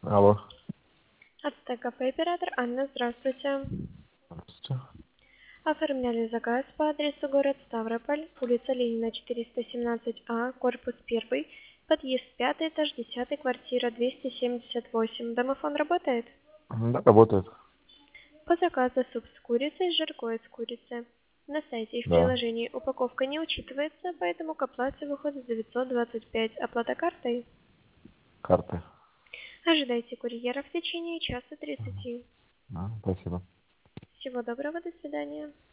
Алло. АТТ кафе оператор Анна, здравствуйте. Здравствуйте. Оформляли заказ по адресу город Ставрополь, улица Ленина, 417А, корпус 1, подъезд 5, этаж 10, квартира 278. Домофон работает? Да, работает. По заказу суп с курицей, жаркое с курицей. На сайте и в Да. приложении упаковка не учитывается, поэтому к оплате выходит 925. Оплата картой. Карты. Ожидайте курьера в течение часа 30. Спасибо. Всего доброго, до свидания.